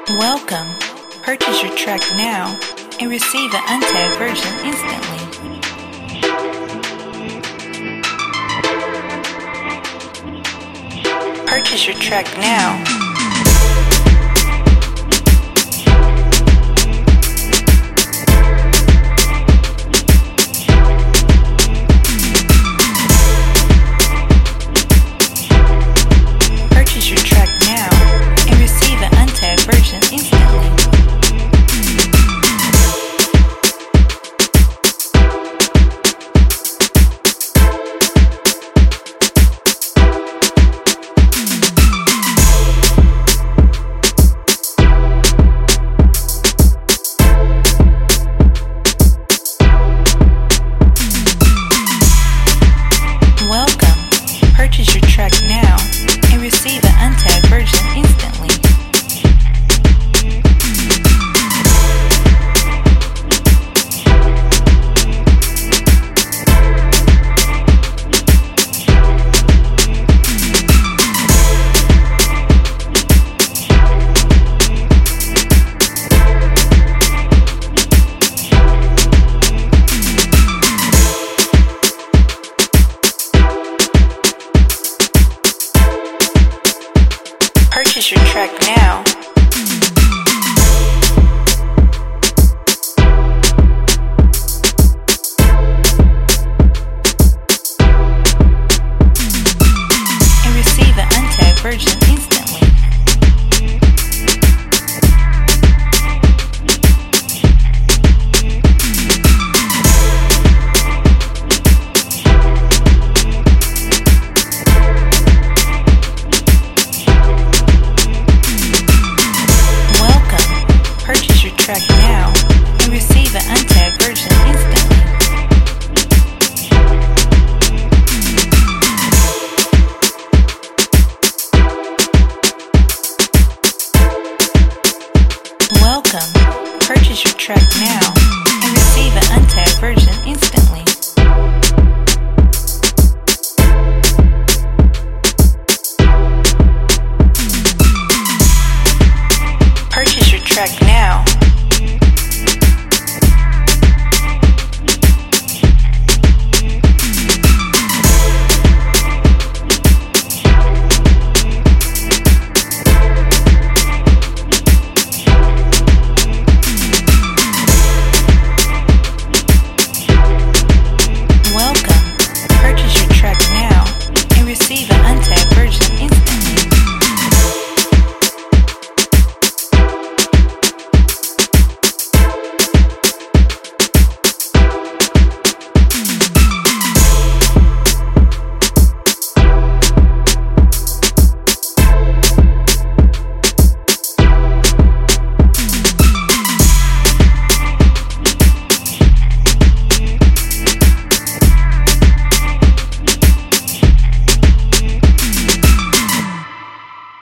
Welcome. Purchase your track now and receive an untagged version instantly. Purchase your track now. Purchase your track now and receive an untagged version instantly. Welcome. Purchase your track now and receive an untagged version instantly. Purchase your track now. And receive an untagged version instantly. Purchase your track now and receive an untagged version instantly. Welcome. Purchase your track now